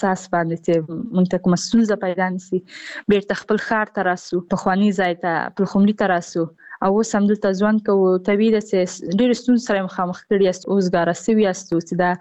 اساس باندې چې موږ ته کومه ستونزه پیدا نشي بیرته خپل ښار ته راسو پخواني ځای ته پلخمري ته راسو او اوس هم دلته ژوند کوو طبیعي ده چې ډېرې ستونزې سره مخامخ کړي یاست اوس ګاره سوي یاستو چې دا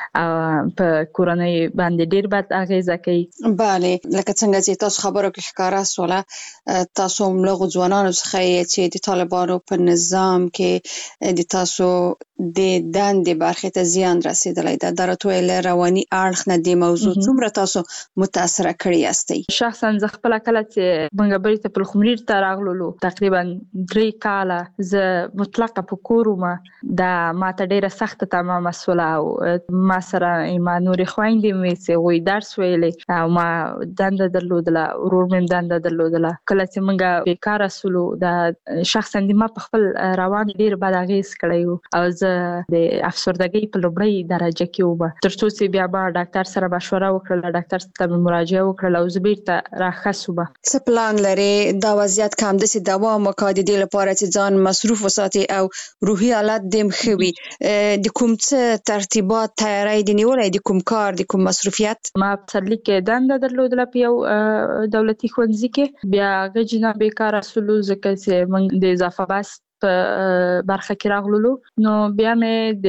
په کورنۍ باندې ډېر بد اغیزه کوي. بله لکه څنګه چې تاسو خبرو کې ښکاره سوله تاسو هم له ځوانانو څخه یې چې د طالبانو په نظام کې د تاسو د دندې برخې ته زیان رسیدلی ده د راتوی له رواني اړخ نه د موضوع څومره تاسو متاثره کړي یاستئ؟ شخصا زه خپله کله چې موږ بیرته پلخمري ته راغلو تقریبا 3 کاله زه مطلقه په کور وم دا ماته ډېره سخته تمامه سوله او ما سره ما نورې خویندې مې چې هغوی درس ویلی او ما دنده درلودله ورور مې هم دنده درلودله کله چې موږ بېکاره سولو دا شخصا د ما په خپل روان ډېر بد اغېز کړی و او زه د افسردګۍ په لومړۍ درجه کې وم تر څو چې بیا ما ډاکټر سره مشوره وکړله ډاکټر ته مې مراجعه وکړله او زه بیرته راښه شوم. څه پلان لرې دا وضعیت که همداسې دوام وکړي د دې لپاره چې ځان مصروف وساتي او روحي حالت دې هم ښه وي د کوم څه ترتیبات تیاری دې نیولی د کوم کار د کوم مصروفیت؟ ما په پسرلي کې دنده درلودله په یو دولتي ښوونځي کې بیا هغه نه بیکاره سولو ځکه چې موږ د اضافه بست په برخه کې راغلو نو بیا مې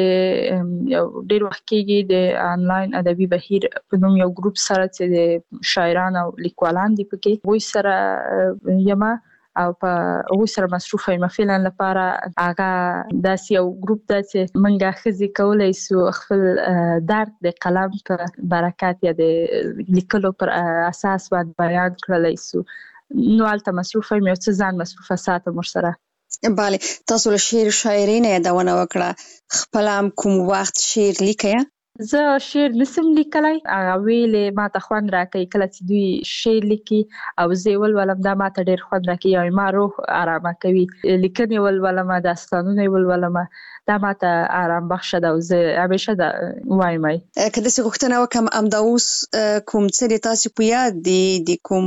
د یو ډېر وخت کېږي د آنلاین ادبي بهیر په نوم یو ګروپ سره چې د شاعران او لیکوالان دي پکې هغوی سره یم او په هغوی سره مصروفه یم فعلا لپاره هغه داسې یو ګروپ ده چې موږ ښځې کولی سو خپل درد د قلم په برکت یا د لیکلو پر اساس باندې بیان کړلی سو نو هلته مصروفه یم یو څه ځان مصروفه ساتم ورسره. بله تاسو له شعر و شاعرۍ نه یادونه وکړه خپله هم کوم وخت شعر لیکئ؟ زه شعر نسم لیکلی هغه ویلې ماته خوند راکوي کله چې دوی شعر لیکي او زه یې ولولم دا ماته ډېر خوند راکوي او ما روح ارامه کوي لیکنې ولولم داستانونه یې ولولم دا ماته آرام بخشه ده او زه همیشه دا وایم. که داسې غوښتنه وکړم همدا اوس کوم څه د تاسې په یاد دي د کوم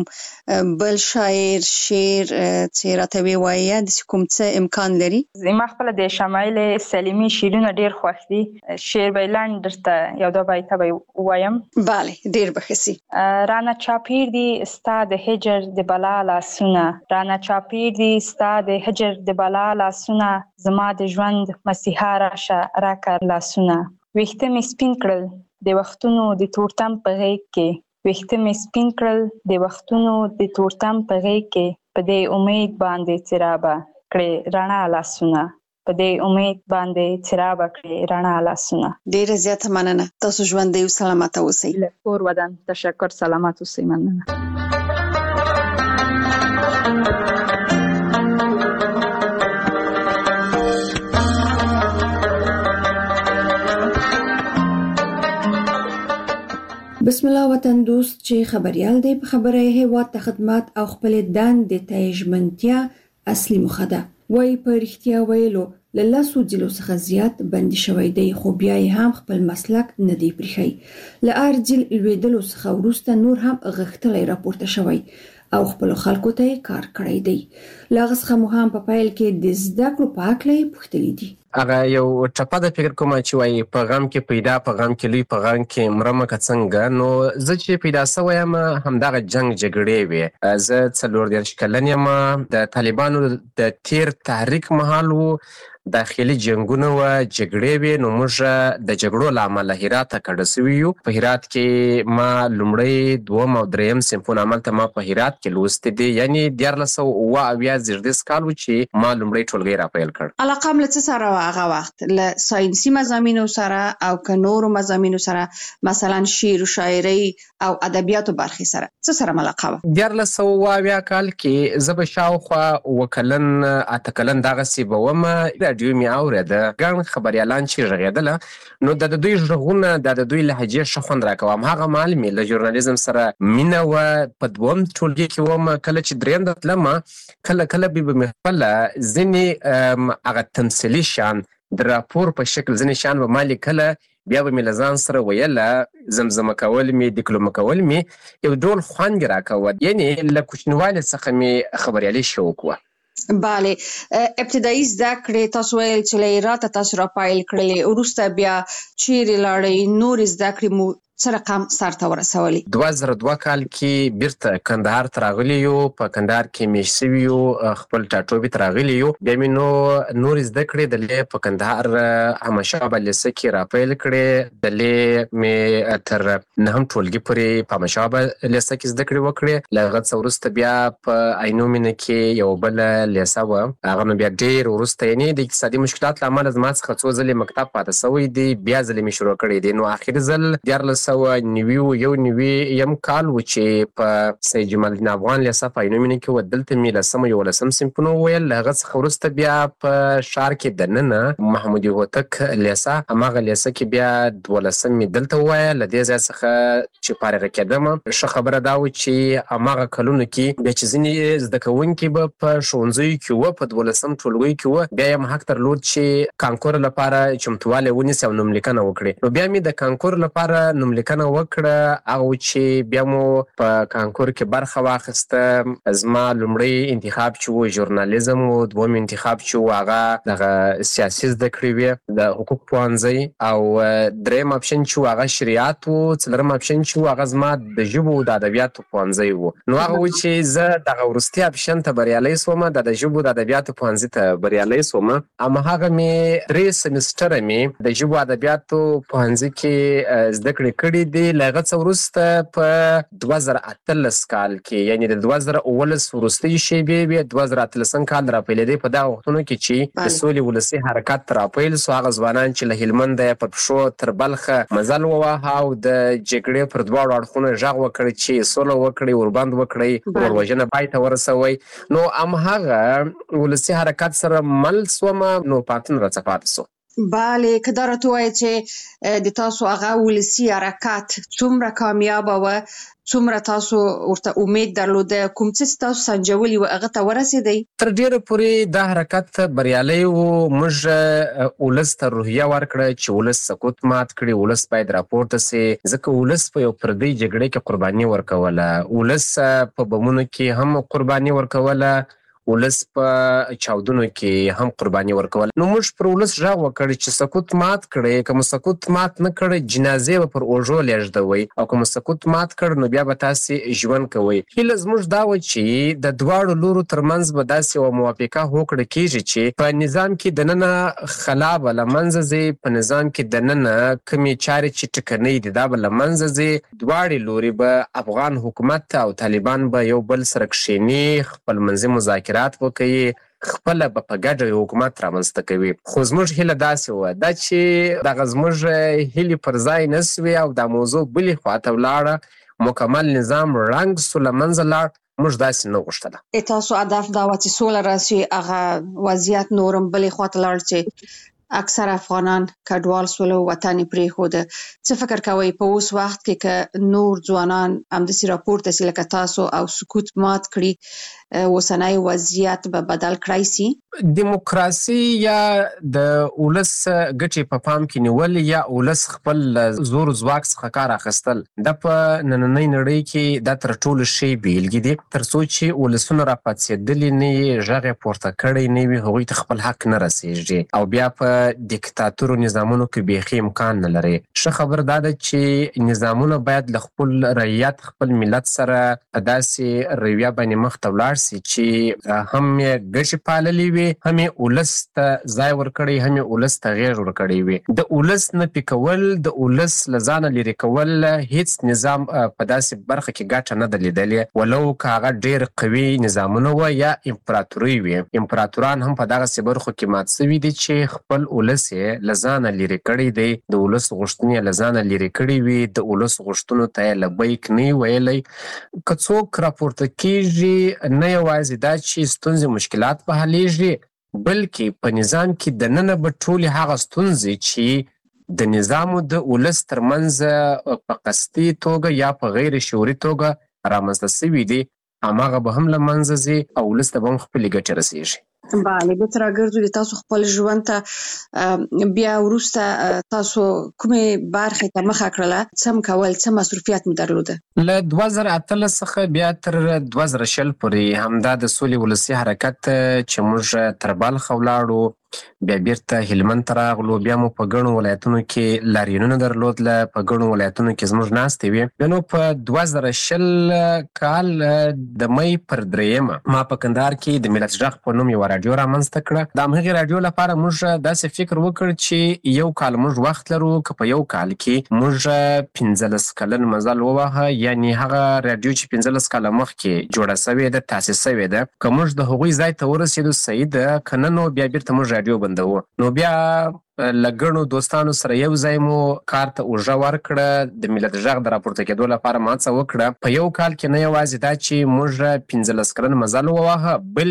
بل شاعر شعر چې راته ووایي داسې کوم څه امکان لري؟ ما خپله د شمایل سلیمي شعرونه ډېر خوښ دي شعر به یې لنډ درته یو دوه بیته به یې ووایم. بله ډېر به ښه سي. رانه چاپېر دي ستا د هجر د بلا لاسونه رانه چاپېر دي ستا د هجر د بلا لاسونه زما د ژوند مسیحا راشه راکړه لاسونه ویښته مې سپین کړل د وختونو د تورتم په غېږ کې ویښته مې سپین کړل د وختونو د تورتم په غېږ کې په دې امید باندې چې رابه کړې رڼا لاسونه په دې امید باندې چې رابه کړې رڼا لاسونه. ډېره زیاته مننه تاسو ژوندی او سلامته اوسئ. له کور ودان تشکر سلامت اوسئ مننه. بسم الله وطن دوست چې خبريال دی په خبره هیواد ته خدمت او خپل دندې ته ژمنتیا اصلي مخه ده وای په رښتیا ویلو له لاسو ځلو څخه زیات بندي شوی دی خو بیا هم خپل مسلک نه دی پرېښی له ارجل لویدلو څخه وروسته نور هم غښتلی راپورته شوی او خپل خلکو ته کار کړی دی لاغه څخه مو هم په پیل کې د زده کړو په هکله پوښتلي دي هغه یو ټپه د فکر کومه چې وایي په غم کې پیدا په غم کې لوی په غم کې مرمه که څنګه نو زه چې پیدا سوی یم همدغه جنګ جګړې وې زه 40 کلن یم د طالبانو د تیر تحریک مهال و داخلي جنگونه و جګړې وې نو موږ د جګړو له امله هرات ته کډه سوي یو په هرات کې ما لومړی دوم او دریم صنفونه هملته ما په هرات کې لوستي دي یعنی 1980 کال و چې ما لومړی ټولګی راپیل کړ. علاقه م له څه سره وه هغه وخت له ساینسي مضامینو سره او که نورو مضامینو سره مثلا شعر و شاعرۍ او ادبیاتو برخې سره څه سره ملقه وه؟ 1980 کال کې زه به شاوخوا 8 کلن 8 کلن دغسې به ومه راډیو مې اورېده ګڼ خبریالان چې غږېدله نو د دوی غږونه د دوی لهجې ښه خوند راکوه همهغه مهال مې له ژورنالیزم سره مینه وه په دوم ټولګي کې وم کله چې دریم ته تلمه کله کله به مې خپله ځینې هغه تمثیلي شیان د راپور په شکل ځینې شیان به ما لیکله بیا به مې له ځان سره ویله زمزمه کول مې ډیکلومه کول مې یو ډول خوند یې راکوه یعنې له کوچنیوالي څخه مې خبریالي شوق وه. بله ابتدایي زده کړې تاسو ویل چې له هراته تاسو راپیل کړلې وروسته بیا چیرې لاړئ نورې زده کړې مو څه رقم سرته ورسولي؟ 2002 کال کې بیرته کندهار ته راغلي یو، په کندهار کې مېشت سوي یو، خپل ټاټوبي ته راغلي یو. بیا مې نورې زده کړې دلې په کندهار احمدشاه بابا لیسه کې راپیل کړې. دلې مې تر 9 ټولګي پورې په احمدشاه بابا لیسه کې زده کړې وکړې. له هغه څه وروسته بیا په عینو مینه کې یو بله لیسه وه، هغه نو بیا ډېر وروسته یعنې د اقتصادي مشکلاتو له امله زما څخه څو ځلې مکتب پاته سوی دی، بیا ځلې مې شروع کړی دی. نو آخري ځل 1991 کال و چې په سید جمال الدین افغان لیسه په عینو مینه کې و. دلته مې 10 او 11 صنفونه وویل. له هغه څخه وروسته بیا په ښار کې دننه محمودي هوتک لیسه، هماغه لیسه کې بیا 12 مې دلته ووایه. له دې ځای څخه چې فارغه کېدم، ښه خبره دا و چې هماغه کلونو کې بیا چې ځینې زده کوونکي به په ښوونځیو کې وه، په 12 ټولګیو کې وه، بیا یې حق درلود چې کانکور لپاره چمتووالی ونیسي او نوملیکنه وکړي. نو بیا مې د کانکور لپاره نوملیکنه وکړه، هغه چې بیا مو په کانکور کې برخه واخیسته. زما لومړی انتخاب چې و ژورنالیزم و، دوم انتخاب چې و هغه دغه سیاسي زده کړې وې، د حقوق پوهنځی، او دریم اپشن چې و هغه شریعت و، څلورم اپشن چې و هغه زما د ژبو د ادبیاتو پوهنځی و. نو هغه و چې زه دغه وروستي اپشن ته بریالی سوم، د ژبو د ادبیاتو پوهنځي ته بریالی سوم. هماغه مې 3 سمسټره مې د ژبو ادبیاتو پوهنځي کې زده کړې کړي دي. له هغه څه وروسته په 2018 کال کې، یعنې د 2019 وروستۍ شېبې وې، 2018 کال راپیلېدی په دغه وختونو کې چې د سولې ولسي حرکت راپیل سو. هغه ځوانان چې له هلمنده په پښو تر بلخه مزل وواهه او د جګړې پر دواړو اړخونو غږ وکړ چې سوله وکړئ، وربند وکړئ، وروژنه پای ته ورسوئ. نو همهغه ولسي حرکت سره مل سوم، نو پاتون راڅه پاتې سو. بله، که دا راته ووایې چې د تاسو هغه ولسي حرکت څومره کامیابه وه، څومره تاسو ورته امید درلوده، کوم څه چې تاسو سنجولي وه هغه ته ورسېدئ؟ تر ډېره پورې دا حرکت بریالی و. موږ ولس ته روحیه ورکړه چې ولس سقوط مات کړي، ولس باید راپورته سي، ځکه ولس په یو پردۍ جګړې کې قرباني ورکوله، ولس په بمونو کې هم قرباني ورکوله، ولس په چاودنو کې هم قرباني ورکول. نو موږ پر ولس غږ وکړ چې سقوط مات کړئ، که مو سقوط مات نه کړئ جنازې به پر اوږو لېږدوئ، او که مو سقوط مات کړ نو بیا به تاسې ژوند کوئ. هیله زموږ دا وه چې د دواړو لورو ترمنځ به داسې یوه موافقه هوکړه کېږي چې په نظام کې دننه خلا به له منځه ځي، په نظام کې دننه کومې چارې چې ټکنۍ دي دا به له منځه ځي. دواړې لورې به افغان حکومت او طالبان به یو بل سره کښېني، خپل منځي مذاکرات وکړي، خپله به په ګډه یو حکومت رامنځته کوي. خو زموږ هیله داسې وه دا چې دغه زموږ هیلې پر ځای نه سوې او دا موضوع بلې خواته ولاړه، مکمل نظام ړنګ سو، له منځه لاړ. موږ داسې نه غوښتله. تاسو هدف دا وه چې سوله راشي، هغه وضعیت نورم بلې خواته لاړ چې اکثر افغانان کډوال سول او وطن یې پرېښوده. څه فکر کوئ په اوس وخت کې که نور ځوانان همداسې راپورته سي لکه تاسو او سقوط مات کړي، اوسنی وضعیت به بدل کړای سي؟ دیموکراسي یا د ولس ګټې په پام کې نیول یا ولس خپل زور ځواک څخه کار اخیستل، دا په نننۍ نړۍ کې دا تر ټولو ښې بېلګې دي. تر څو چې ولسونه راپاڅېدلي نه وي، غږ یې پورته کړی نه وي، هغوی ته خپل حق نه رسېږي، او بیا په دیکتاتورو نظامونو کې بیخي امکان نه لري. ښه خبر دا ده چې نظامونه باید له خپل رعیت، خپل ملت سره په داسې رویه باندې مخ ته ولاړ سي چې هم یې ګټې پاللې وي، هم یې ولس ته ځای ورکړی، هم یې ولس ته غېږ ورکړی وي. د ولس نفي کول، د ولس له ځانه لرې کول، هیڅ نظام په داسې برخه کې ګټه نه ده لیدلې، ولو که هغه ډېر قوي نظامونه وه یا امپراتورۍ وي. امپراتوران هم په دغسې برخو کې مات سوي دي چې خپل ولس یې له ځانه لرې کړی دی، د ولس غوښتنې یې له ځانه لرې کړي وي، د ولس غوښتنو ته یې لبیک نه وي ویلی. که څوک راپورته کېږي، نه یوازې دا چې ستونزې مشکلات به حلیږي، بلکې په نظام کې دننه به ټولې هغه ستونزې چې د نظام او د ولس ترمنځ په قصدي توګه یا په غیر شعوري توګه رامنځته سوي دي، هماغه به هم له منځه ځي او ولس ته به هم خپلې ګټې رسېږي. بله، بېرته راګرځو د تاسو خپل ژوند ته. بیا وروسته تاسو کومې برخې ته مخه کړله؟ څه م کول، څه مصروفیت م درلوده؟ له 2018 څخه بیا تر 2020 پورې همدا د سولې ولسي حرکت چې موږ تر بلخه ولاړو، بیا بیرته هلمند ته راغلو، بیا مو په ګڼو ولایتونو کې لاریونونه درلودله، په ګڼو ولایتونو کې زموږ ناستې وې. بیا نو په 2020 کال د مۍ پر 3 ما په کندهار کې د ملت غږ په نوم یوه راډیو رامنځته کړه. د همغې راډیو لپاره موږ داسې فکر وکړ چې یو کال موږ وخت لرو، که په یو کال کې موږ 15 کلن مزل ووهه، یعنې هغه راډیو چې 15 کاله مخکې جوړه سوې ده، تاسیس سوې ده، که موږ د هغوی ځای ته ورسېدو صحیح ده، که نه نو بیا بیرته موږ راډیو بندوو. نو بیا له ګڼو دوستانو سره یو ځای مو کار ته اوږه ورکړه، د ملت غږ د راپورته کېدو لپاره مو هڅه وکړه. په یو کال کې نه یوازې دا چې موږ 15 کلن مزل ووهه،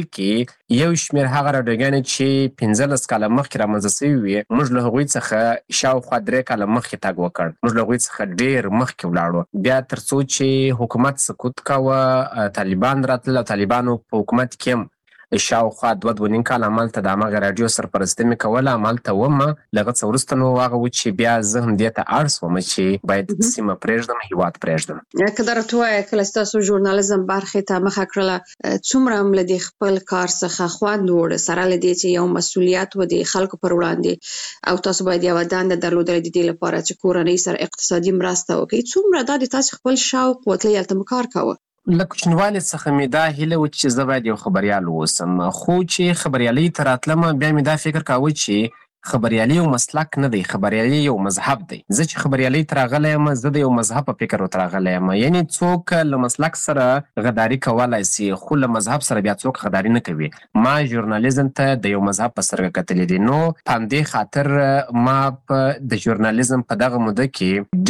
بلکې یو شمېر هغه راډیوګانې چې 15 کاله مخکې رامنځته سوي وې، موږ له هغوی څخه شاوخوا 3 کاله مخکې تګ وکړ. موږ له هغوی څخه ډېر مخکې ولاړو. بیا تر څو چې حکومت سقوط کوه، طالبان راتلل او طالبانو په حکومت کې هم شاوخوا 2.5 کال همالته د همغه راډیو سرپرستي مې کوله، همالته ومه. له هغه څه وروسته نو هغه و چې بیا زه هم دې ته اړ سوم چې باید سیمه پرېږدم، هېواد پرېږدم. که دا راته ووایه، کله چې تاسو ژورنالیزم برخې ته مخه کړله، څومره هم له دې خپل کار څخه خوند وړه، سره له دې چې یو مسؤلیت و د خلکو پر وړاندې او تاسو باید یوه دنده درلودلې د دې لپاره چې کورنۍ سره اقتصادي مرسته وکړئ، څومره دا د تاسو خپل شوق و تللی هلته مو کار کوه؟ له کوچنیوالي څخه مې دا هیله و چې زه باید یو خبریال واوسم، خو چې خبریالۍ ته راتلم بیا مې دا فکر کاوه چې خبریالي یو مسلک نه دی، خبریالي یو مذهب دی. زه چې خبریالۍ ته راغلی یم، زه د یو مذهب په فکر ورته راغلی یم. یعنې څوک له مسلک سره غداري کولی سي، خو له مذهب سره بیا څوک غداري نه کوي. ما ژورنالیزم ته د یو مذهب په سترګه کتلي دي. نو په همدې خاطر ما په د ژورنالیزم په دغه موده کې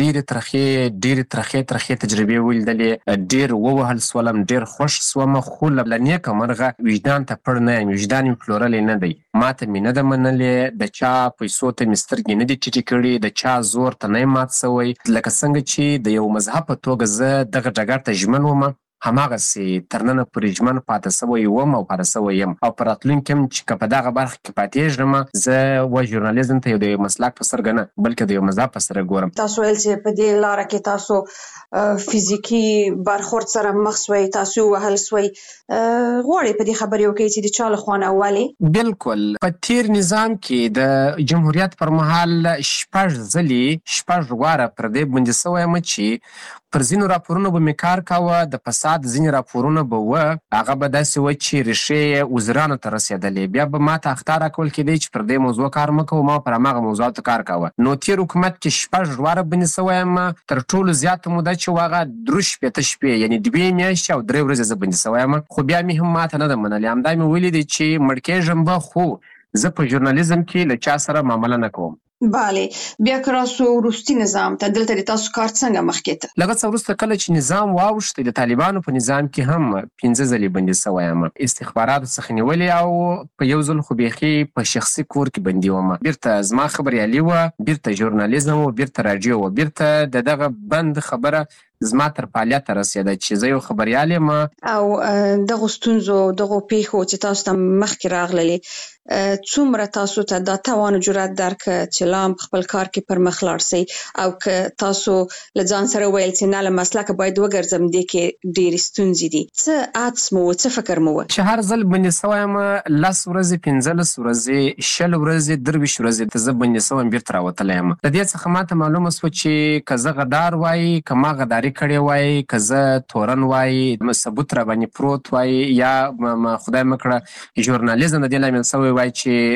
ډېرې ترخې تجربې ولیدلې، ډېر ووهل سولم، ډېر خوښ سوم، خو له نیکه مرغه وجدان ته پړ نه یم، وجدان مې پلورلی نه دی. ما ته مې نه ده منلې، د چا پیسو ته مې سترګې نه دي ټیټې کړي، د چا زور ته نه یم مات سوی. لکه څنګه چې د یو مذهب په توګه زه دغه ډګر ته ژمن وم، هماغسې تر ننه پورې ژمن پاتې سوی وم او پاتې سوی یم. او په راتلونکي هم چې که په دغه برخه کې پاتېږم، زه و ژورنالیزم ته د یو مسلک په سترګه نه، بلکې د یو مذهب په سترګه ګورم. تاسو ویل چې په دې لاره کې تاسو فزیکي برخورد سره مخ سوی، تاسو وهل سوی، غواړئ په دې خبرې وکړئ چې د چا له خوا نه ولې؟ بلکل. په تیر نظام کې د جمهوریت پر مهال 6 واره پر دې بندي سوی یم چې پر ځینو راپورونو به مې کار کاوه، د فساد ځینې راپورونه به وه، هغه به داسې وه چې ریښې یې وزیرانو ته رسېدلې. بیا به ما ته اخطار راکول کېدی چې پر دې موضوع کار مه کوو، ما پر هماغه موضوعاتو کار کاوه. نو تیر حکومت کې 6 واره بندي سوی یم. تر ټولو زیاته موده چې و هغه 3 شپې، یعنې 2 میاشتې او 3 ورځې زه بندي سوی یم. خو بیا مې هم ما ته نه ده منلې. همدا مې ولیدې چې مړ کېږم به، خو زه په ژورنالیزم کې له چا سره معامله نه کوم. بله. بیا که راسو وروستي نظام ته، دلته د تاسو کار څنګه مخکې ته؟ له هغه څه وروسته کله چې نظام واوښتی، د طالبانو په نظام کې هم 15 ځلې بندي سوی یم. استخباراتو څخه نیولې او په یو ځل خو بیخي په شخصي کور کې بندي وم. بیرته زما خبریالي وه، بیرته ژورنالیزم وه، بیرته راډیو وه، بیرته د دغه بند خبره زما تر فعالیت رسېده چې زه یو خبریال یم. او دغو ستونزو، دغو پیښو چې تاسو ته مخکې راغللې، څومره تاسو ته دا توان او جرأت درکړه چې لا هم په خپل کار کې پر مخ لاړ سئ، او که تاسو له ځان سره ویل چې نه له مسلکه باید وګرځم، دې کې ډېرې ستونزې دي، څه عدس مو و، څه فکر مو و؟ چې هر ځل بندي سوی یم 10 ورځې، 15 ورځې، 20 ورځې، 23 ورځې ته زه بندي سوی یم، بیرته راوتلی یم. د دې څخه ما ته معلومه سوه چې که زه غدار وایي، که ما غداري کړې وایي، که زه تورن وایي، ثبوت را باندې پروت وایي، یا خدای مه کړه ژورنالیزم د دې لامل سوی وایي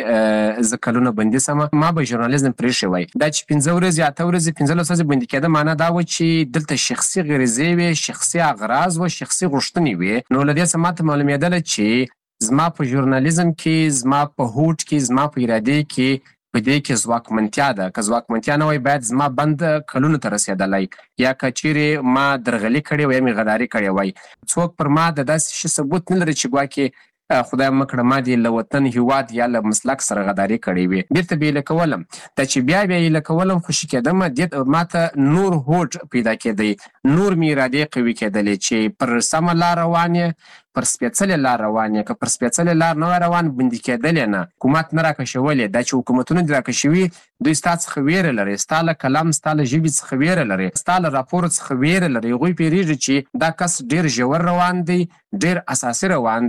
چې زه کلونه بندي سم، ما به ژورنالیزم پرېښی وای. دا چې 15 ورځې، 8 ورځې، 15 ورځې بندي کېده، معنا دا و چې دلته شخصي غریزې وې، شخصي اغراض و، شخصي غوښتنې وې. نو له دې څه ما ته معلومېدله چې زما په ژورنالیزم کې، زما په هوډ کې، زما په ارادې کې په دې کې ځواکمنتیا ده. که ځواکمنتیا نه وای، باید زما بند کلونو ته رسېدلی، یا که چیرې ما درغلي کړې وای، یا مې غداري کړې وای. څوک پر ما د داسې شي ثبوت نه لري چې ګواکې خدای مه کړه ما دې له وطن، هېواد یا له مسلک سره غداري کړې وي. بیرته به یې لکولم. دا چې بیا یې لکولم، خوشي کېدم، دې ما ته نور هوډ پیدا کېدی، نور مې ارادې قوي کېدلې چې پر سمه لار روان یې، پر سپېڅلې لار روان یې. که پر سپېڅلې لار نه وای روان، بندي کېدلې نه، حکومت نه راکشولې. دا چې حکومتونه دې راکشوي، دوی ستا څخه ویره لري، ستا له کلام، ستا له ژبې څخه ویره لري، ستا له راپور څخه ویره لري. هغوی پوهېږي چې دا کس ډېر ژور روان دی، ډېر اساسي روان دی،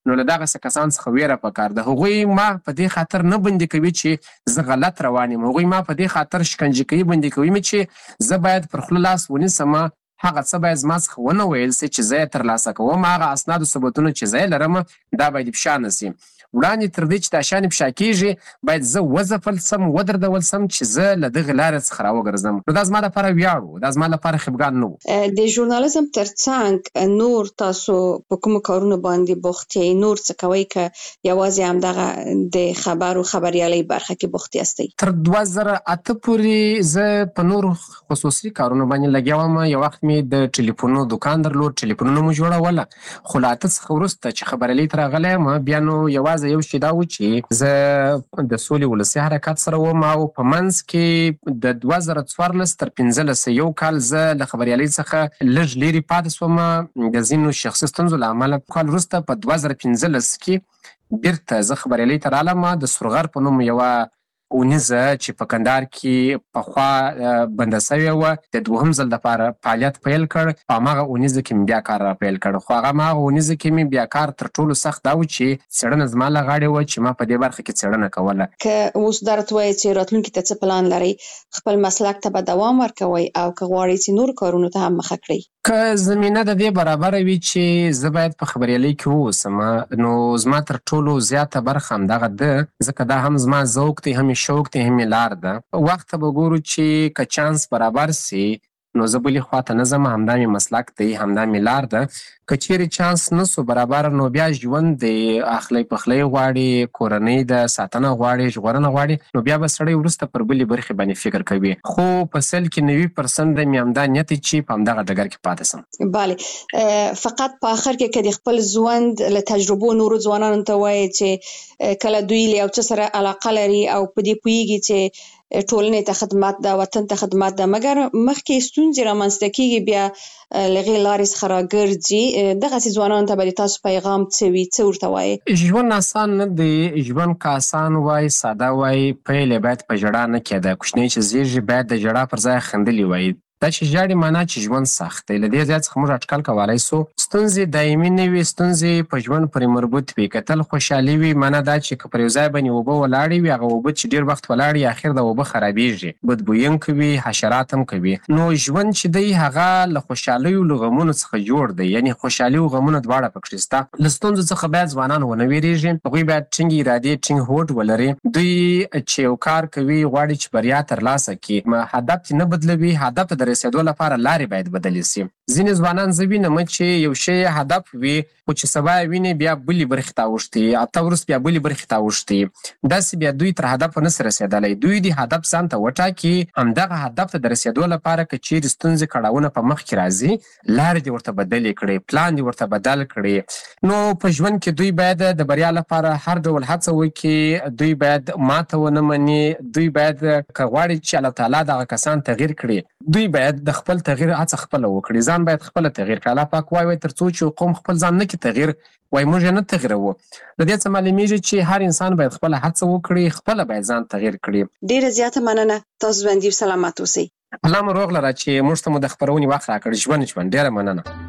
نو له دغسې کسان څخه ویره پکار ده. هغوی ما په دې خاطر نه بندي کوي چې زه غلط روان یم، هغوی ما په دې خاطر شکنجه کوي، بندي کوي مې چې زه باید پر خوله لاس ونیسم، هغه څه باید زما څخه ونه ویل سي چې زه یې ترلاسه کوم، هغه اسناد و ثبوتونه چې زه یې لرم دا باید افشا نه سي. وړاندې تر دې چې دا شیان افشا کېږي باید زه وځپل سم، ودردول سم چې زه له دغې لارې څخه راوګرځم. نو دا زما لپاره ویاړ و، دا زما لپاره خفګان نه و. د ژورنالیزم ترڅنګ نور تاسو په کومو کارونو باندې بوخت یې؟ نور څه کوئ که یوازې همدغه د خبر او خبریالۍ برخه کې بوخت یاستئ؟ تر 2008 پورې زه په نورو خصوصي کارونو باندې لګیا وم. یو وخت مې د ټلیفونونو دوکان درلود، ټلیفونونه مو جوړوله، خو له 8 څخه وروسته چې خبریالۍ ته راغلی یم بیا نو یوازې یو شی دا و چې زه د سولې ولسي حرکت سره وم او په منځ کې د 2014 تر 15 یو کال زه له خبریالۍ څخه لږ لرې پاتې شوم د ځینو شخصي ستونزو له امله. کال وروسته په 2015 کې بیرته زه خبریالۍ ته رالم د سرغر په نوم یوه اونیزه چې په کندهار کې پخوا بنده سوې وه، د دوهم ځل دپاره فعالیت پیل کړ. په هماغه اونیزه کې مې بیا کار را پیل کړ، خو هغه هماغه اونیزه کې مې بیا کار تر ټولو سخت دا و چې څېړنه زما له غاړې وه چې ما په دې برخه کې څېړنه کوله. که اوس دا راته وایې چې راتلونکي ته څه پلان لرئ، خپل مسلک ته به دوام ورکوئ او که غواړئ چې نور کارونو ته هم مخه کړئ؟ که زمینه د دې برابره وي چې زه باید په خبریالۍ کې واوسم نو زما تر ټولو زیاته برخه همدغه ده، ځکه دا هم زما ذوق دی، هم شوق دی، هم لار ده. وخت ته به ګورو چې که چانس برابر سي نو زه بلې خواته نه ځم، همدا مې مسلک دی، همدا مې لار ده. که چیرې چانس نه سو برابر نو بیا ژوند د اخلی پخلی غواړي، کورنۍ د ساتنه غواړي، ژغورنه غواړي، نو بیا به سړی وروسته پر بلې برخې باندې فکر کوي. خو په سل کې 90% د مې همدا نیت دی چې په همدغه ډګر کې پاتې سم. بله، فقط په آخر کې که د خپل ژوند له تجربو نورو ځوانانو ته وایې چې کله دوی له یو څه سره علاقه لري او په دې پوهېږي چې ټولنې ته خدمت ده، وطن ته خدمت ده، مګر مخکې ستونزې رامنځته کېږي، بیا له هغې لارې څخه راګرځي، دغسې ځوانانو ته به د تاسو پیغام څه وي؟ څه ورته وایې؟ ژوند آسان نه دی، ژوند که آسان وای، ساده وای، پیل یې باید په ژړا نه کېده. کوچنی چې زیږي باید د ژړا پر ځای خندلي وای. دا چې ژاړي معنا چې ژوند سخت دی. له دې ځای څخه موږ اټکل کولی سو ستونزې دایمي نه وي، ستونزې په ژوند پورې مربوط وي. که تل خوشحالي وي معنا دا چې که پر یو ځای باندې اوبه ولاړې وي، هغه اوبه چې ډېر وخت ولاړې اخر د اوبه خرابېږي، بدبویونکې وي، حشرات هم کوي. نو ژوند چې دی هغه له خوشحالیو له غمونو څخه جوړ دی، یعنې خوشحالي او غمونه دواړه پکښې شته. له ستونزو څخه باید ځوانان ونه ویرېږي، هغوی باید ټینګې ارادې، ټینګ هوډ ولري. دوی چې یو کار کوي غواړي چې بریا ترلاسه کړي، هدف چې نه بدلوي، هدف ته د رسېدو لپاره لارې باید بدلې سي. ځینې ځوانان زه وینم چې یو شی هدف وي خو چې سبا یې ویني بیا بلې برخې ته اوښتي، هفته وروسته بیا بلې برخې ته اوښتي. داسې بیا دوی تر هدف نه سي رسېدلی. دوی د هدف ځان ته وټاکي، همدغه هدف ته د رسېدو لپاره که چیرې ستونزې کړاوونه په مخ کې راځي، لارې دې ورته بدلې کړي، پلان دې ورته بدل کړي. نو په ژوند کې دوی باید د بریا لپاره هر ډول هڅه وکړي، دوی باید ماته ونه مني، دوی باید که غواړي چې الله تعالی دغه کسان تغییر کړي، دوی باید د خپل تغییر هڅه خپله وکړي، ځان باید خپله تغییر کړي. الله پاک وایي تر څو چې قوم خپل ځان نه کړي تغییر، وایي موږ یې نه تغییروو. د دې څه معلومیږي چې هر انسان باید خپله هڅه وکړي، خپله باید ځان تغییر کړي. ډېره زیاته مننه، تاسو ژوندي او سلامت اوسئ. الله مو روغ لره چې موږ ته مو د خپرونې وخت راکړ. ژوند ډېره مننه.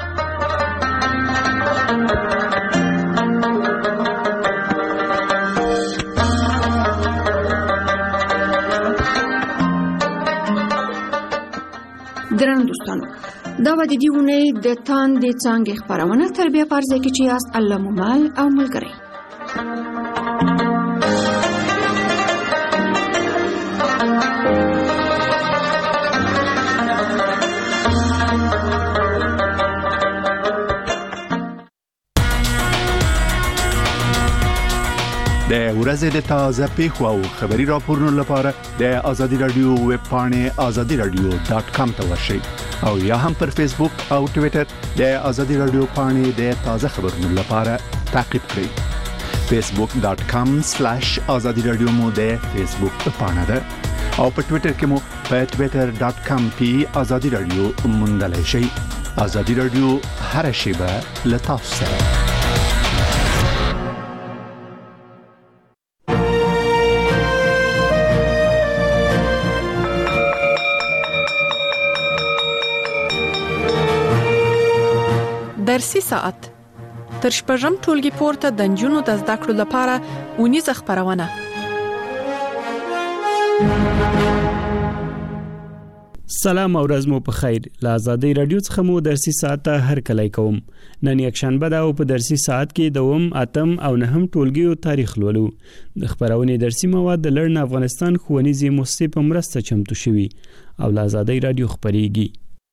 درنو دوستانو، دا و د دې اونۍ د تاندې څانګې خپرونه. تر بیا په هر ځای کې چې یاست، الله مو مل او ملګری. د ورځې د تازه پیښو او خبري راپورونو لپاره د آزادي رادیو ویب پاڼې azadiradio.com ته ورشئ او یا هم پر فیسبوک او ټوئیټر د آزادي رادیو پاڼې د تازه خبرونو لپاره تعقیب کړئ. facebook.com/azadiradio مو د فیسبوک پاڼه ده او په ټوئیټر کې مو په twitter.com /azadi radio موندلای شئ. آزادي رادیو هر شیبه له تاسو سره. درسي ساعت تر شپږم ټولګي پورته د نجونو د زده کړو لپاره اونیزه خپرونه. سلام او ورځ مو په خیر. له آزادۍ رادیو څخه مو درسي ساعت ته هرکلی کوم. نن یکشنبه ده او په درسي ساعت کې دوم، اتم او نهم ټولګیو تاریخ لولو. د خپرونې درسي مواد د لړن افغانستان ښوونیزې مؤسسې په مرسته چمتو شوي او له آزادۍ رادیو خپرېږي.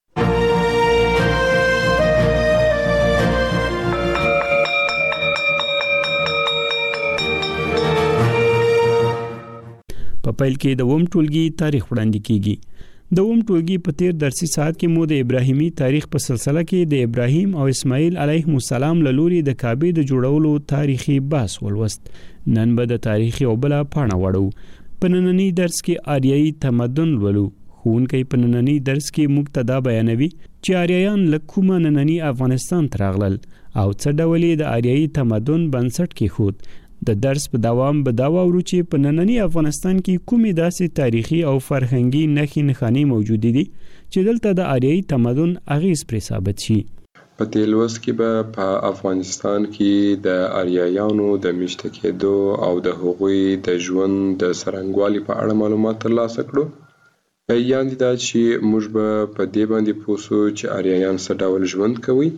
په پیل کې دوم ټولګي تاریخ وړاندې کیږي. دوم ټولګي په تیر درسي ساعت کې مو د ابراهیمي تاریخ په سلسله کې د ابراهیم او اسماعیل علیهم السلام له لوري د کعبې د جوړولو تاریخي بحث ولوست. نن به د تاریخ یو بله پاڼه وړو. په نننی درس کې آریایي تمدن ولولو. ښوونکی په نننی درس کې موږ ته دا بیانوي چې آریایان له کومه نننی افغانستان ته راغلل او څه ډول یې د آریایي تمدن بنسټ کېښود. د درس په دوام به دا واورو چې په نننی افغانستان کې کومې داسې تاریخي او فرهنګي نښې نښانې موجودې دي چې دلته د آریایي تمدن اغیز پرې ثابت شي. په دې لوست کې به په افغانستان کې د آریایانو د میشته کېدو او د هغوی د ژوند د څرنګوالي په اړه معلومات ترلاسه کړو. یعنې دا چې موږ به په دې باندې پوه شو چې آریایان څه ډول ژوند کوي،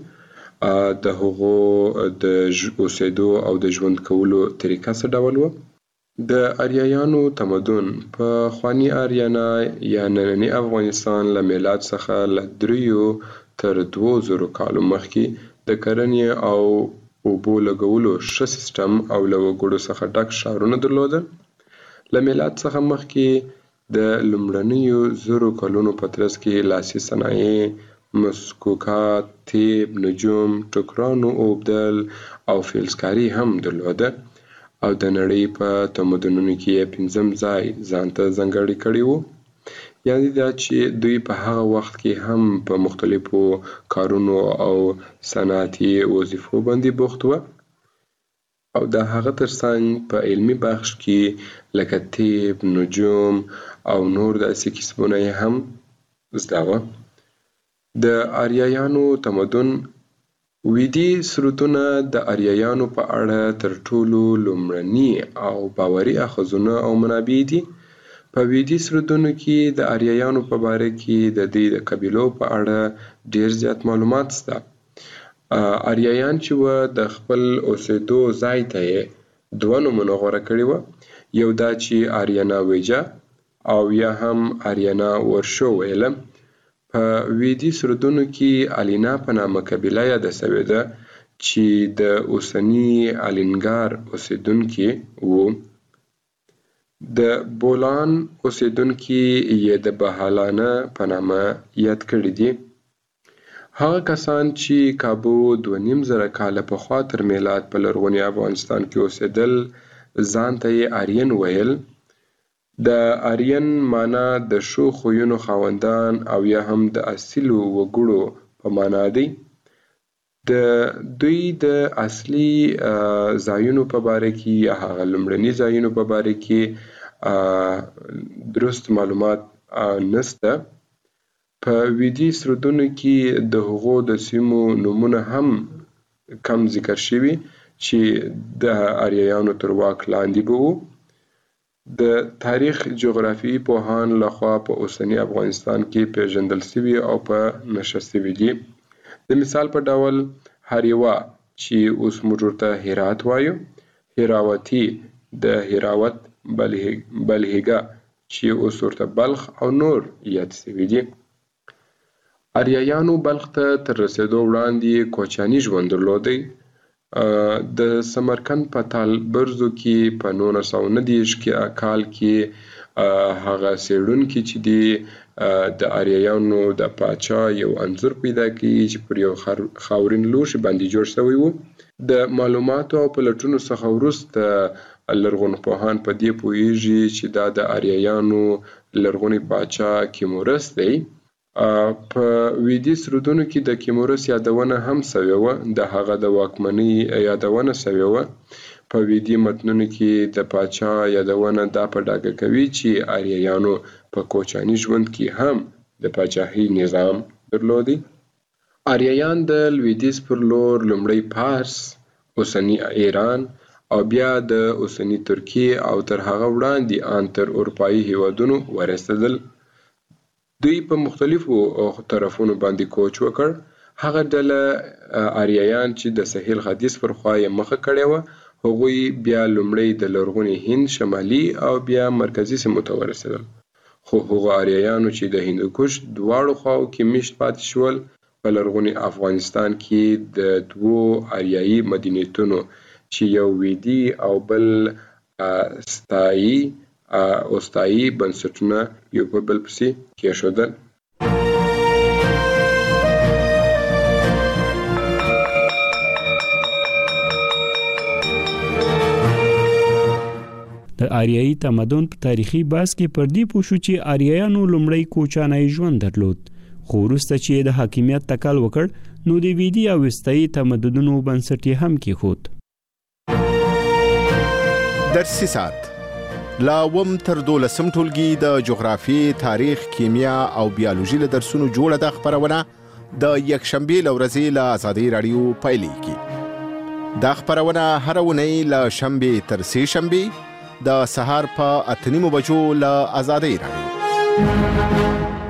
د هغو د اوسېدو او د ژوند کولو طریقه څه ډول و. د آریایانو تمدن په خواني آریانا یا نننی افغانستان له میلاد څخه له 3 تر 2000 کالو مخکې د کرنې او اوبو لګولو ښه سیستم او له وګړو څخه ډک ښارونه درلودل. له میلاد څخه مخکې د لومړنیو 1000 کلونو په ترڅ کې لاسي صنایع، مسکوکات، تیب، نجوم، ټوکرانو اوبدل او فلزکاري هم درلوده او د نړۍ په تمدنونو کې یې 5م ځای ځانته ځانګړی کړی و. یعنې دا چې دوی په هغه وخت کې هم په مختلفو کارونو او صنعتي وظیفو باندې بوخت و او د هغه ترڅنګ په علمي بخش کې لکه تیب، نجوم او نور داسې کسبونه یې هم زده وه. د آریایانو تمدن ویدي سرودونه د آریایانو په اړه تر ټولو لومړني او باوري اخذونه او منابع دي. په ویدي سرودونو کې د آریایانو په باره کې د دې د قبیلو په اړه ډیر زیات معلومات شته. آریایان چې و د خپل اوسېدو ځای ته یې 2 نومونه غوره کړي و. یو دا چې آریانا ویجا او یا هم آریانا ورشو ویله. په ویدي سرودونو کې الینا په نامه قبیله یاده سوې ده چې د اوسني الینګار اوسېدونکي وو. د بولان اوسېدونکي یې د بهالانه په نامه یاد کړي دي. هغه کسان چې کابو 2500 کاله پخوا تر میلاد په لرغوني افغانستان کې اوسېدل ځان ته یې آرین ویل. د آرین معنا د ښو خویونو خاوندان او یا هم د اصیلو وګړو په معنا دی. د دوی د اصلي ځایونو په باره کې یا هغه لومړني ځایونو په باره کې درست معلومات نشته. په ویدي سرودونو کې د هغو د سیمو نومونه هم کم ذکر شوي چې د آریایانو تر واک لاندې به وو. د تاریخ جغرافیایي پوهان لخوا په اوسني افغانستان کې پیژندل شوي او په نښه شوي دي. د مثال په ډول هریوا چې اوس موږ ورته هرات وایو، هراوتي د هراوت، بلهیګا چې اوس ورته بلخ او نور یاد شوي دي. آریایانو بلخ ته تر رسېدو وړاندې کوچاني ژوند درلودی. د سمرقند په تالبرزو کې په 1919 کال کې هغه څېړونکي چې دي د آریایانو د پاچا یو انځور پیدا کړي چې پر یو خاورین لوښي باندې جوړ شوی و. د معلوماتو او پلټونو څخه وروسته لرغونپوهان په دې پوهیږي چې دا د آریایانو لرغونی پاچا کیمورس دی. په ویدي سرودونو کې د کیمورس یادونه هم شوې وه، د هغه د واکمنۍ یادونه شوې وه. په ویدي متنونو کې د پاچا یادونه دا په ډاګه کوي چې آریایانو په کوچاني ژوند کې هم د پاچاهۍ نظام درلودی. آریایان د لویدیځ پر لور لومړی پارس اوسنی ایران او بیا د اوسنی ترکیه او تر هغه وړاندې ان تر اروپایي هیوادونو ورسېدل. دوی په مختلفو طرفونو باندې کوچ وکړ. هغه ډله آریایان چې د ساحل ختیځ پر خوا یې مخه کړې وه، هغوی بیا لومړی د لرغوني هند شمالي او بیا مرکزي سیمو ته ورسېدل. خو هغو آریایانو چې د هندوکش دواړو خواو کې میشت پاتې شول، په لرغوني افغانستان کې د دوو آریایي مدنیتونو چې یو ویدي او بل اوستایي بنسټونه یو په بل پسې کېښودل. د آریایي تمدن په تاریخي بحث کې پر دې پوه شو چې آریایانو لومړی کوچانی ژوند درلود، خو وروسته چې د حاکمیت تکل وکړ نو د ویدي او وستایي تمدنونو بنسټ یې هم کېښود. درسي ساعت لا وم تر 12 ټولګي د جغرافیې، تاریخ، کیمیا او بیولوژي له درسونو جوړه د خبرونه د یکشنبې له ورځې له آزادۍ راډیو پیلېږي. دا خبرونه هره اونۍ له شنبې تر سې شنبې د سهار په 8:30 بجو له آزادۍ راډیو.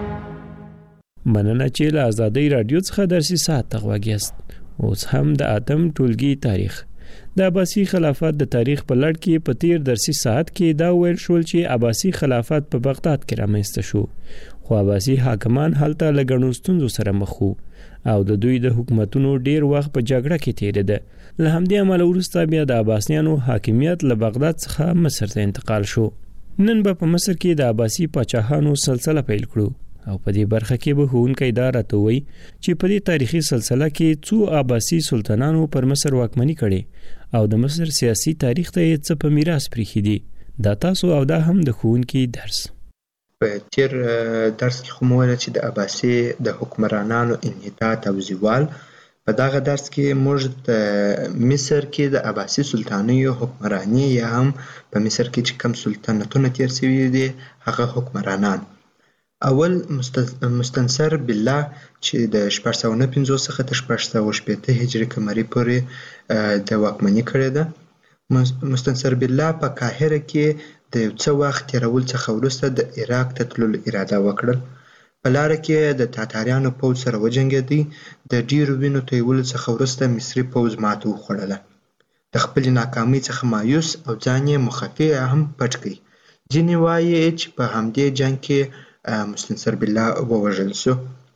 مننه چې له آزادۍ راډیو څخه درسي ساعت ته غوږ یاست. اوس هم د اتم ټولګي تاریخ د عباسي خلافت د تاریخ په لړ کې په تیر درسي ساعت کې دا ویل شول چې عباسي خلافت په بغداد کې رامنځته شو، خو عباسي حاکمان هلته له ګڼو ستونزو سره مخ وو او د دوی د حکومتونو ډیر وخت په جګړه کې تیریده. له همدې امله وروسته بیا د عباسیانو حاکمیت له بغداد څخه مصر ته انتقال شو. نن به په مصر کې د عباسي پاچاهانو سلسله پیل کړو او په دې برخه کې به ښوونکی دا راته وایي چې په دې تاریخي سلسله کې څو عباسي سلطانانو پر مصر واکمني کړې او د مصر سیاسي تاریخ ته یې څه په میراث پریښي دي. دا تاسو او دا هم د ښوونکي درس. په تیر درس کې خو مو ویل چې د عباسي د حکمرانانو انحطاط او زوال. په دغه درس کې موږ د مصر کې د عباسي سلطانیو حکمراني یا هم په مصر کې چې کوم سلطنتونه تیر شوي دي هغه حکمرانان. اول مستنصر بالله چې د 1450 څخه تر 1460 هجري قمري پورې د واکمني کړې ده. مستنصر بالله په قاهره کې د یو څه وخت تیرول څخه وروسته د عراق ته تللو اراده وکړل. په لاره کې د تاتاریانو پوځ سره وجنګېدی. د ډیرو وینو تویولو څخه وروسته مصري پوځ ماته وخوړله. د خپلې ناکامۍ څخه مایوس او ځان یې مخفي هم پټ کړ. ځینې وایي چې په همدې جنګ کې مستنصر بالله ووژل شو.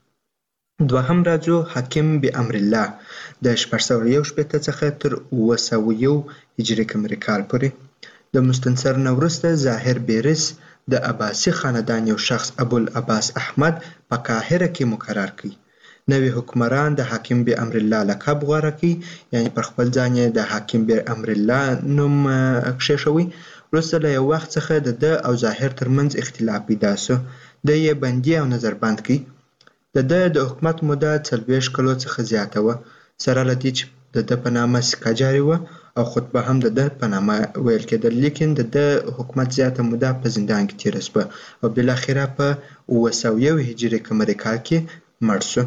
دوهم راځو حاکم بامر الله د 1461 څخه تر 901 هجري قمري کال پورې. د مستنصر نه وروسته ظاهر بیرس د عباسي خاندان یو شخص ابوالعباس احمد په قاهره کې مقرر کړ. نوی حکمران د حاکم بامر الله لقب غوره کړ، یعنی پر خپل ځان یې د حاکم بامر الله نوم کښېښوی. وروسته له یو وخت څخه د ده او ظاهر ترمنځ اختلاف پیدا شو. د یې بندي او نظربند کړ. د ده د حکومت موده 40 کلو څخه زیاته وه، سره له دې چې د ده په نامه سکه جاري وه او خطبه هم د ده په نامه ویل کېدل. لیکن د ده حکومت زیاته موده په زندان کې تېره شوه او بالاخره په 901 هجري قمري کال کې مړ شو.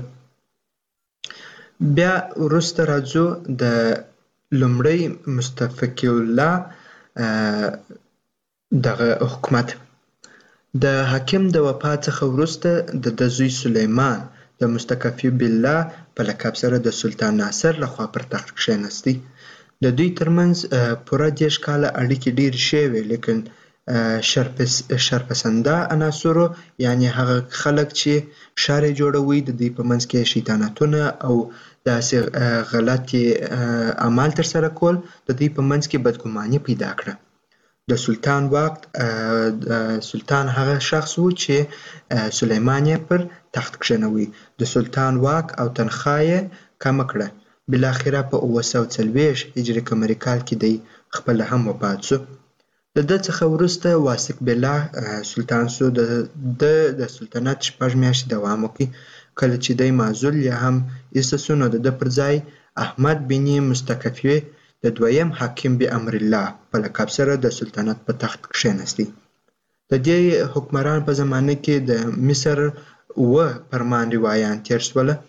بیا وروسته راځو د لومړی مستفقی الله دغه حکومت. د حاکم د وفات څخه وروسته د ده زوی سلیمان د مستکفی بالله په لقب سره د سلطان ناصر لخوا پر تخت کښېنستی. د دوی ترمنځ پوره 10 کاله اړیکې ډېرې ښې وې، لیکن شرپسنده عناصرو یعنی هغه خلک چې شر جوړوي د دوی په منځ کې شیطانتونه او داسې غلطې اعمال ترسره کول د دوی په منځ کې بدګماني پیدا کړه. د سلطان واک سلطان هغه شخص و چې سلیمان یې پر تخت کښېنوي. د سلطان واک او تنخواه یې کمه کړه. بالاخره په 940 هجري قمري کال کې دی خپل هم وفات شو. د ده څخه وروسته واثق بالله سلطان شو. د سلطنت 6 میاشتې دوام وکړ. کله چې دی معزول یا هم ایسته شو نو د ده پر ځای احمد بن مستکفی د دویم حاکم بامر الله په لقب سره د سلطنت په تخت کښېنستی. د دې حکمران په زمانه کې د مصر 9 فرمان روایان تیر شول.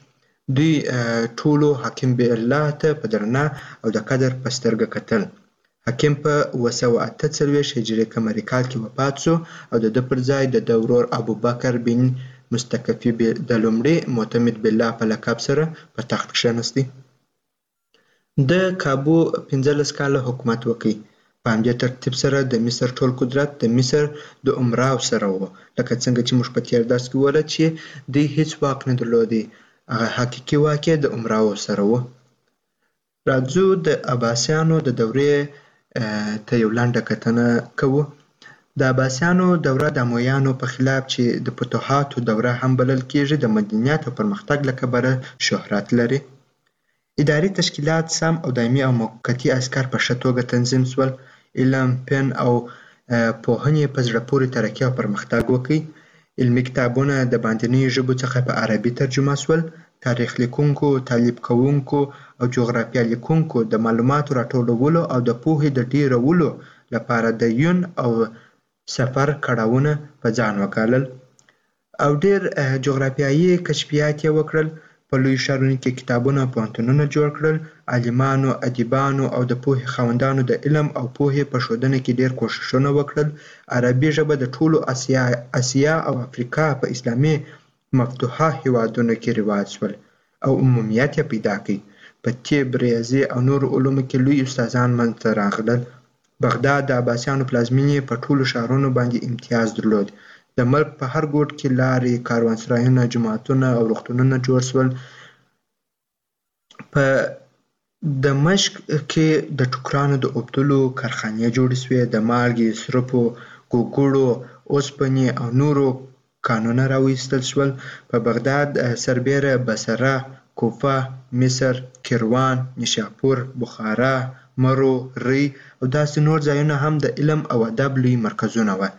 دوی ټولو حاکم بالله ته په درنه او د قدر په سترګه کتل. حاکم په 948 هجري قمري کال کې وفات شو او د ده پر ځای د ده ورور ابوبکر بن مستکفي د لومړي معتمد بالله په لقب سره په تخت کښېنستی. د کابو 15 کاله حکومت وکړ. په همدې ترتیب سره د مصر ټول قدرت د مصر د امراو سره و، لکه څنګه چې موږ په تېر درس کې وویل چې دوی هیڅ واک نه درلودی، هغه حقیقي واک یې د امراو سره و. راځو د عباسیانو د دورې ته یو لنډه کتنه کوو. د عباسیانو دوره د امویانو په خلاف چې د فتوحاتو دوره هم بلل کېږي د مدنیت او پرمختګ له کبله شهرت لري. اداري تشکیلات سم او دایمي او موقتي عسکر په ښه توګه تنظیم شول. علم، فن او پوهنې په زړه پورې ترقي او پرمختګ وکړي. علمي کتابونه د باندنیو ژبو څخه په عربي ترجمه شول. تاریخ لیکونکو، تعلیب کوونکو او جغرافیه لیکونکو د معلوماتو راټولولو او د پوهې د ډیرولو لپاره د یون او سفر کړاوونه په ځان وکالل او ډیر جغرافیایي کشفیات یې وکړل. په لوی ښارونو کې کتابونه او پوهنتونونه جوړ کړل. عالمانو، ادیبانو او د پوهې خاوندانو د علم او پوهې په ښودنه کې ډیر کوښښونه وکړل. عربي ژبه د ټولو اسیا او افریقا په اسلامي مفتوحه هیوادونو کې رواج شول او عمومیت یې پیدا کړ. په طب، ریاضي او نورو علومو کې لوی استادان منځته راغلل. بغداد د عباسیانو پلازمینې په ټولو ښارونو باندې امتیاز درلود. د ملک په هر ګوټ کې لارې، کاروانسرایونه، جوماتونه او روغتونونه جوړ شول. په دمشق کې د ټوکرانو د اوبدلو کارخانې جوړې شوې. د مالګې، سرپو، ګوګړو، اوسپنې او نورو کانونه راویستل شول. په بغداد سربیره بصره، کوفه، مصر، کیروان، نیشاپور، بخارا، مرو، ری او داسې نور ځایونه هم د علم او ادب لوی مرکزونه وو.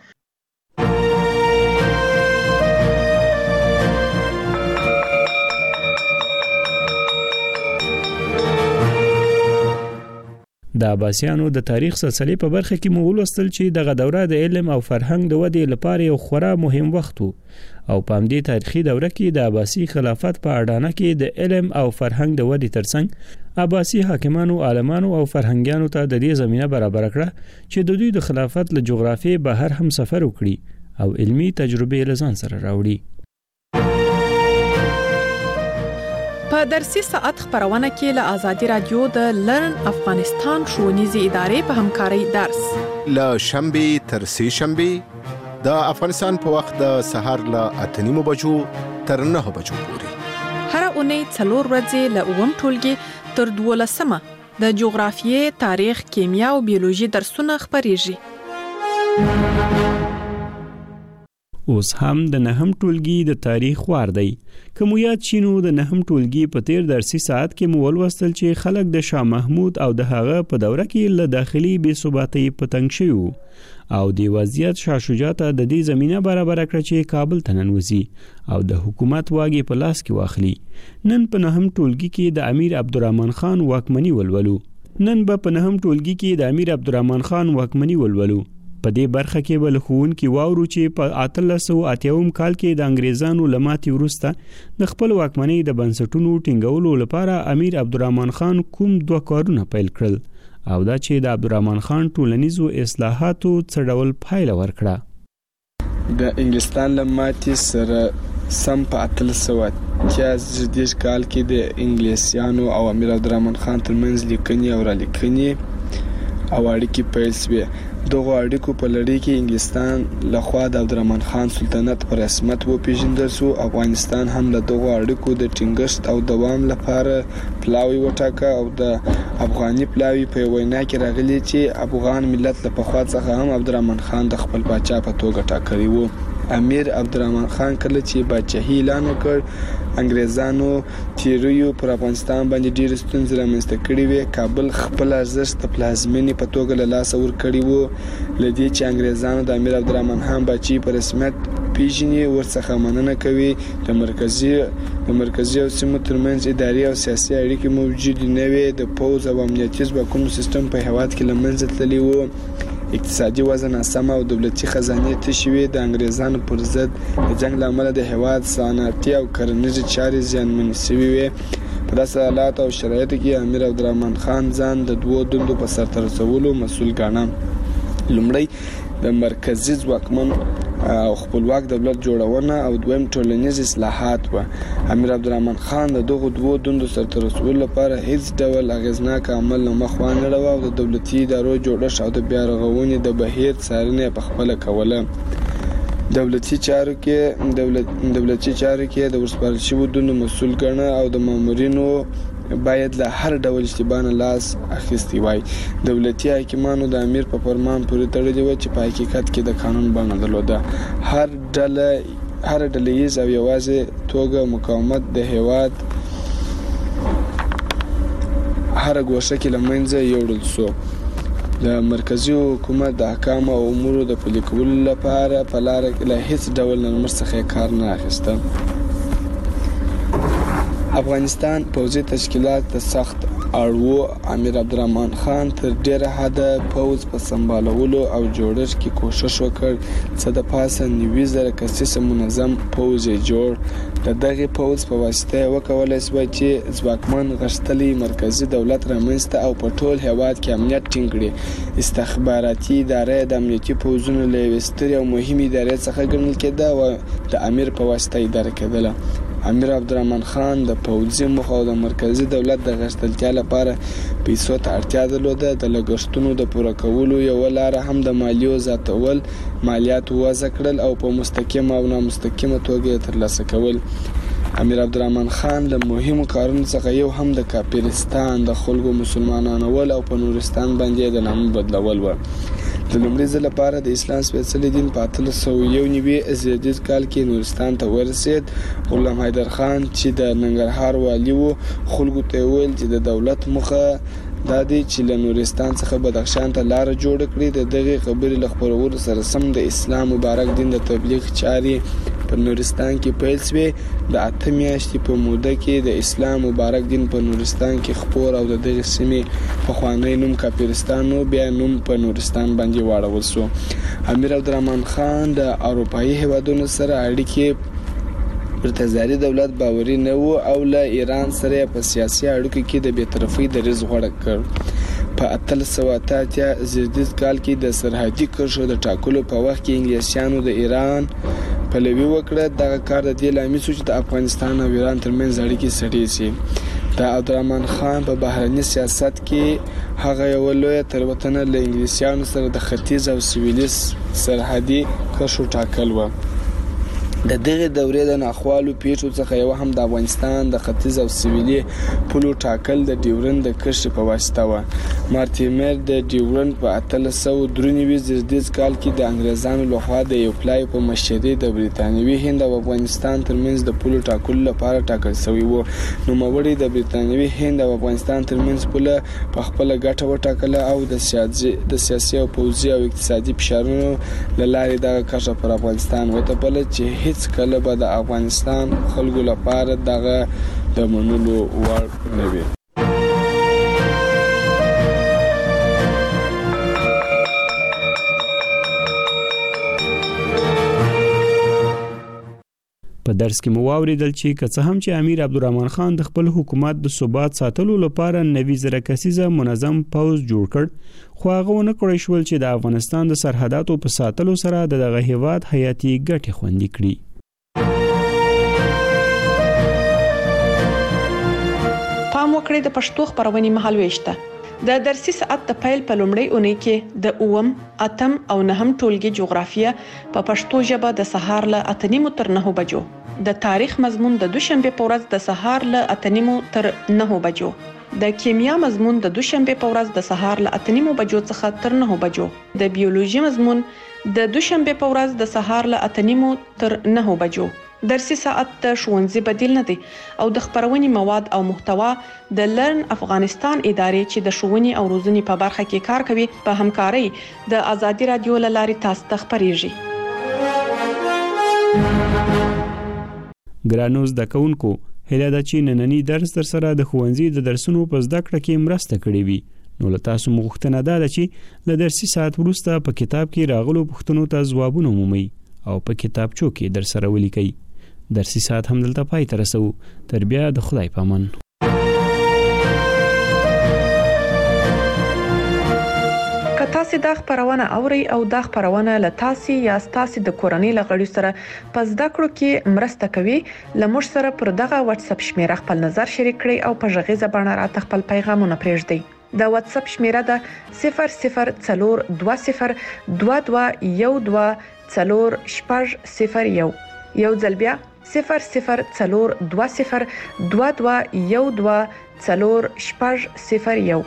د عباسیانو د تاریخ سلسله په برخه کې مو ولوستل چې دغه دوره د علم او فرهنګ د ودې لپاره یو خورا مهم وخت و او په همدې تاریخي دوره کې د عباسي خلافت په اډانه کې د علم او فرهنګ د ودې ترڅنګ عباسي حاکمانو، عالمانو او فرهنګیانو ته د دې زمينه برابر کړه چې د دوی د خلافت له جغرافیې بهر هم سفر وکړي او علمي تجربې له ځان سره راوړي. په درسي ساعت خبرونه کې له آزادي رادیو د لرن افغانستان ښوونیزې ادارې په همکارۍ درس له شنبه تر سه شنبه د افغانستان په وخت د سهار له 8:30 بجو تر 9 بجو پورې هر اونۍ 4 ورځې له اوم ټولګي تر 12مه د جغرافیې، تاریخ، کیمیا او بیولوژي درسونه خبريږي. اوس هم د نهم ټولګي د تاریخ وار دی. کوم یاد شینو د نهم ټولګي په تیر درسي ساعت کې مو ولوستل چې خلک د شاه محمود او د هغه په دوره کې له داخلي بې ثباتۍ په تنګ شوي او د وضعیت شاه شجاع ته د دې زمينه برابر کړ چې کابل ته ننوځي او د حکومت واګي په لاس کې واخلي. نن په نهم ټولګي کې د امیر عبدالرحمن خان واکمني ولولو. په دې برخه کې بل خون کې واورو چې په 1880 کال کې د انګريزانو لماتي وروسته د خپل واکمنۍ د بنسټونو ټینګولو لپاره امیر عبدالرحمن خان کوم دوه کارونه پیل کړل او دا چې د عبدالرحمن خان ټولنیزو اصلاحاتو څه ډول پایله ورکړه. د انګلستان لماتي سره سم په 1830 کال کې د انګلیسیانو او امیر عبدالرحمن خان ترمنځ لیکنې او را لیکنې او اړیکې پیل شوې. دغه اړیکو په لړۍ کې انګلستان لخوا د عبدالرحمن خان سلطنت په رسمیت وپیژندل شو. افغانستان هم له دغه اړیکو د ټینګښت او دوام لپاره پلاوی وټاکه او د افغاني پلاوی په وینا کې راغلی چې افغان ملت له پخوا څخه هم عبدالرحمن خان د خپل پاچا په توګه ټاکلی و. امیر عبدالرحمن خان کله چې پاچاهي اعلان وکړ، انګريزانو تیریو پر افغانستان باندې ډېر ستونزې رامنځته کړې وې. کابل خپل ارزښت د پلازمینې په توګه له لاسه ورکړی و. لدې چې انګريزانو د امیر عبدالرحمن خان بچي په رسمیت پیژني، ورڅخه مننه کوي. د مرکزي او سیمو ترمنځ اداري او سیاسي اړیکې موجود نه وې. د پوځ او امنیتي ځواکونو سیستم په هیواد کې له منځه تللی و. اقتصادي وضع ناسمه او دولتي خزانې تشې وې. د انګریزانو پر ضد د جنگ لامل د هیواد صنعتي او کرنیزې چارې زیانمنې شوې وې. په داسې حالات او شرایطو کې امیر عبدالرحمن خان ځان د 2 دندو په سرته رسولو مسؤل ګاڼه. لومړی د مرکزي ځواکمن او خپلواک دولت جوړونه او دویم ټولنیز اصلاحات و. امیر عبدالرحمن خان د دغو 2 دندو سرته رسولو لپاره هیڅ ډول اغیزناک عمل نه مخ وانه او د دولتي ادارو جوړښت او د بیا رغونې د بهیر څارنه په خپل کوله. دولتي چارو کې د ورسپارل شویو دندو مسؤل ګڼه او د مامورینو باید له هر ډول اشتباه نه لاس اخیستی وای. دولتي حاکمانو د امیر په فرمان پورې تړلي و چې په حقیقت کې د قانون بڼه درلوده. هر ډلهییز او یوازې توګه مقاومت د هیواد هر ګوشه کې له منځه یوړل سو. د مرکزی حکومت د احکام او امورو د پلي کولو لپاره په لاره کې له هیڅ ډول نرمښت څخه کار نه اخیسته. افغانستان پوځي تشکیلات د سخت اړوو امیر عبدالرحمن خان تر ډیره حده پوځ په سمبالولو او جوړښت کې کوشش وکړ. څه د پاسه 90,000 کسیزه منظم پوځ جوړ. د دغه پوځ په واسطه وکولای شو چې ځواکمن غښتلي مرکزی دولت رامنځته او په ټول هیواد کې امنیت ټینګ کړي. استخباراتي ادارې د امنیتي پوځونو له یوې سترې او مهمې ادارې څخه ګڼل کېده او د امیر په واسطه اداره کېدله. امیر عبدالرحمن خان د پوځي موخو او د مرکزی دولت د غښتلتیا لپاره پیسو ته اړتیا درلوده. د لګښتونو د پوره کولو یو لاره هم د مالیو زیاتول، مالیات وضع کړل او په مستقیمه او نامستقیمه توګه ترلاسه کول. امیر عبدالرحمن خان له مهمو کارونو څخه یو هم د کافرستان د خلکو مسلمانانول او په نورستان باندې د نامه بدلول و. د لومړي ځل لپاره د اسلام سپېڅلي دین په 1891 زیږدیز کال کې نورستان ته ورسېد. غلام حیدر خان چې د ننګرهار والي و خلکو ته ویل چې د دولت موخه دا دی چې له نورستان څخه بدخشان ته لار جوړ کړي. د دغه خبرې له خپرولو سره سم د اسلام مبارک دین د تبلیغ چارې په نورستان کې پیل شوې. د 8 میاشتې په موده کې د اسلام مبارک دین په نورستان کې خپور او د دغه سیمې پخوانی نوم کافرستان و بیا نوم په نورستان باندې واړول شو. امیر عبدالرحمن خان د اروپایي هیوادونو سره اړیکې پر تزاري دولت باوري نه و او له ایران سره په سیاسي اړیکو کې د بی‌طرفۍ دریځ غوره کړ. په 1880 زیږدیز کال کې د سرحدي کرښو د ټاکلو په وخت کې انګلیسیانو د ایران پلوي وکړه. دغه کار د دې لامل شو چې د افغانستان او ایران ترمنځ اړیکې سړې شي. د عبدالرحمن خان په بهرني سیاست کې هغه یو لوی تېروتنه له انګلیسیانو سره د ختیځ او سویلي سرحدي کرښو ټاکل و. د دغه دورې د ناخوالو پیښو څخه یو هم د افغانستان د ختیځ او سویلي پولو ټاکل د ډیورند د کرښې په واسطه و. مارټیمر د ډیورند په 1893 زیږدیز کال کې د انګریزانو لخوا د یو پلای په مشرۍ د بریتانوي هند او افغانستان ترمنځ د پولو ټاکلو لپاره ټاکل شوی و. نوموړي د بریتانوي هند او افغانستان ترمنځ پوله په خپل ګټه وټاکله او د سیاسي او پوځي او اقتصادي فشارونو له لارې دغه کرښه پر افغانستان وتپله چې هیڅ کله به د افغانستان خلکو لپاره دغه د منلو وړ نه وي. په درس کې مو واوریدل چې که څه هم چې امیر عبدالرحمن خان د خپل حکومت د ثبات ساتلو لپاره 90,000 کسیزه منظم پوځ جوړ کړ، خو هغه ونه کړی شول چې د افغانستان د سرحداتو په ساتلو سره دغه هیواد حیاتي ګټې خوندي کړي. پام وکړئ د پښتو خبرونې مهال وېشته. د درسي ساعت د پیل په لومړۍ اونۍ کې د 8م، 8م او 9م ټولګي جغرافیه په پښتو ژبه د سهار له 8:30 تر 9 بجو، د تاریخ مضمون د دوشنبه په ورځ د سهار له 8:30 تر 9 بجو، د کیمیا مضمون د دوشنبه په ورځ د سهار له 8:30 بجو څخه تر 9 بجو، د بیولوژي مضمون د دوشنبه په ورځ د سهار له 8:30 تر 9 بجو. درسي ساعت د ښوونځي بدیل نه دی او د خبرونې مواد او محتوا د لرن افغانستان ادارې چې د ښوونې او روزنې په برخه کې کار کوي په همکارۍ د آزادي رادیو له لارې تاسو ته خبريږي. ګرانو زده کوونکو، هیله ده چې نننی درس در سره د ښوونځي د درسونو په زده کړه کې مرسته کړې وي. نو له تاسو مغوښتنه ده چې له درسي ساعت وروسته په کتاب کې راغلو پوښتنو ته ځوابونه مومئ او په کتابچو کې در سره ولیکئ. درسي ساعت هم دلته پای ته رسو. تر بیا د خدای په امان. تاسو دا خبرونه اوري او دا خبرونه له تاسو یا تاسو د کورنۍ لغړی سره پس دا کړو کې مرسته کوي. لمر سره پر دغه واتس اپ شمیره خپل نظر شریک کړئ او په ژغې زبانه راته خپل پیغامونه پرېږدئ. دا واتس اپ شمیره ده 004212124001. یو ځل بیا 004212124001.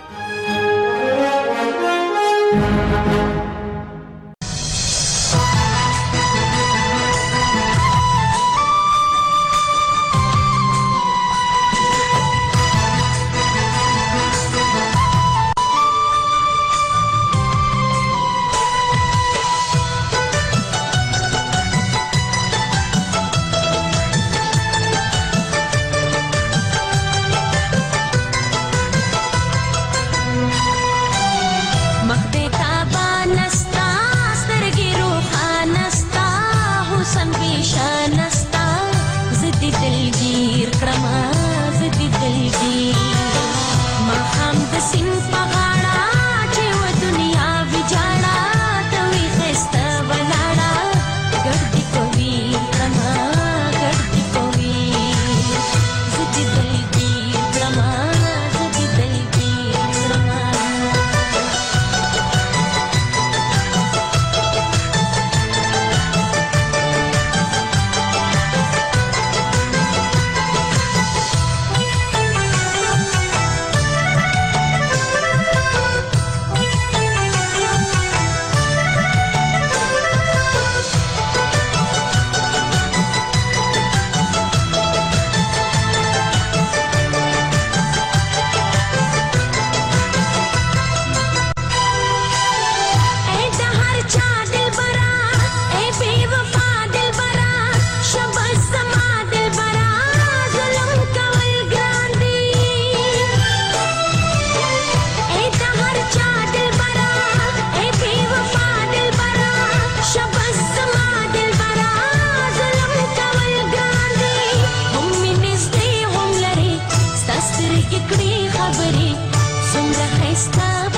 خبرې څومره خسته